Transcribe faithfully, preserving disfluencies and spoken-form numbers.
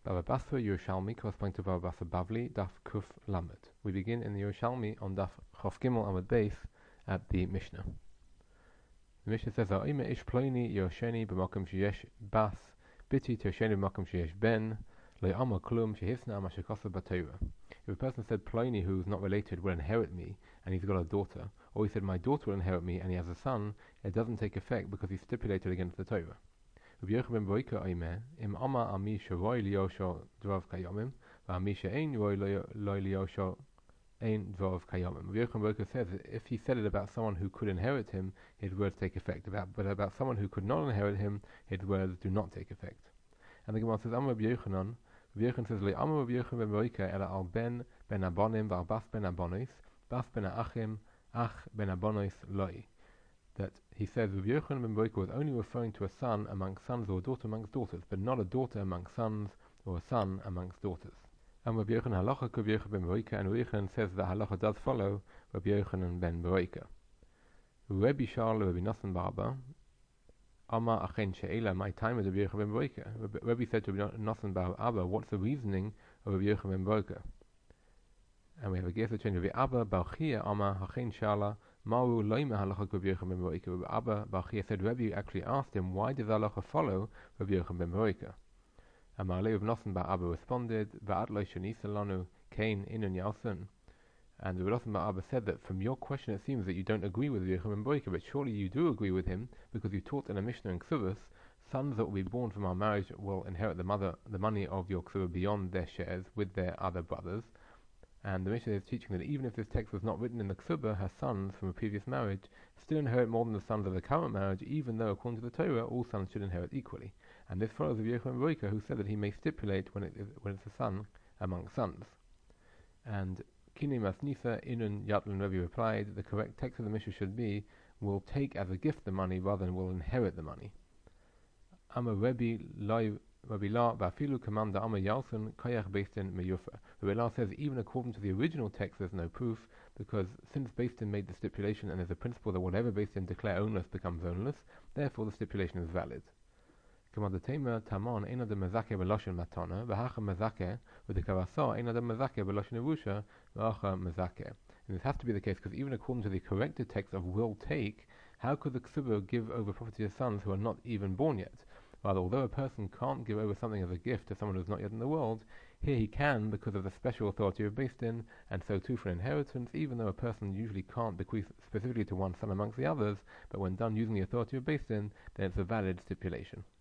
Bava Basra Yerushalmi corresponding to Bava Basra Bavli Daf Kuf Lamed. We begin in the Yerushalmi on Daf Chof Gimel Amud Beis at the Mishnah. The Mishnah says, "Ha'ima ish ploini yosheni b'makom sheyesh bas biti tosheni b'makom sheyesh ben le'ama klum shehisna ma shekosa b'Torah." If a person said Pliny, who's not related, will inherit me, and he's got a daughter, or he said my daughter will inherit me, and he has a son, it doesn't take effect because he's stipulated against the Torah. Rabbi Yochanan ben Boika oimer, im ama ami sheroi liyosho dvav kayomim, v'ami she'ein roi lo liyosho ein dvav kayomim. Rabbi Yochanan ben Boika says that if he said it about someone who could inherit him, his words take effect. About, but about someone who could not inherit him, his words do not take effect. And the Gemara says, Amar Rabbi Yochanan, Rabbi Yochanan says, Amar Rabbi Yochanan ben Boika ela al ben ben abonim v'al bas ben abonis, bas ben achim, ach ben abonis loi. That he says Rabbi Yochanan ben Boika was only referring to a son amongst sons or a daughter amongst daughters, but not a daughter amongst sons or a son amongst daughters. And Rabbi Yochanan halacha Rabbi Yochanan ben Boika, and Rabbi Yochanan says that halacha does follow Rabbi Yochanan ben Boika. Rabbi Shal Rabbi Nosson Barba, Ama achen she'ela, my time is Rabbi Yochanan ben Boika. Rabbi said to Rabbi Nosson Barba, what's the reasoning of Rabbi Yochanan ben Boika? And we have a Gersa change of Rabbi Abba Balchia Ama achen shala. Maru loima halacha Rabbi Yochanan ben Boika. Rabbi Abba Balchia said Rabbi actually asked him, why does halacha follow Rabbi Yochanan ben Boika? And Ma'alei of Nosson Bar Abba responded, Va'at lo shenisa lanu kain inun yalsun. And Rabbi Nosson Bar Abba said that from your question it seems that you don't agree with Rabbi Yochanan ben Boika, but surely you do agree with him because you taught in a Mishnah in Ksubas, sons that will be born from our marriage will inherit the mother, the money of your Ksubah beyond their shares with their other brothers. And the Mishnah is teaching that even if this text was not written in the Ksubah, her sons from a previous marriage still inherit more than the sons of the current marriage, even though according to the Torah all sons should inherit equally. And this follows Rabbi Yochanan ben Boika, who said that he may stipulate when it is when it's a son among sons. And Kini Masnisa Inun Yatlin Rabbi replied, the correct text of the Mishnah should be, will take as a gift the money rather than will inherit the money. Amma Rabbi Lai Rabbi La Bafilu Commander Amma Yalsun Kayach Beistin Meyufa. Rabbi La says even according to the original text there's no proof, because since Beistin made the stipulation and there's a principle that whatever Beistin declare ownless becomes ownless, therefore the stipulation is valid. Commander Tamer Taman Eina de Mazake Beloshin Matana, Vahacha Mazake with the Kavasa Eina de Mazake Beloshin Avusha, Vahacha Mazake. And this has to be the case because even according to the corrected text of will take, how could the Ksubah give over property to sons who are not even born yet? Rather, although a person can't give over something as a gift to someone who's not yet in the world, here he can because of the special authority of Beis Din, and so too for inheritance, even though a person usually can't bequeath specifically to one son amongst the others, but when done using the authority of Beis Din, then it's a valid stipulation.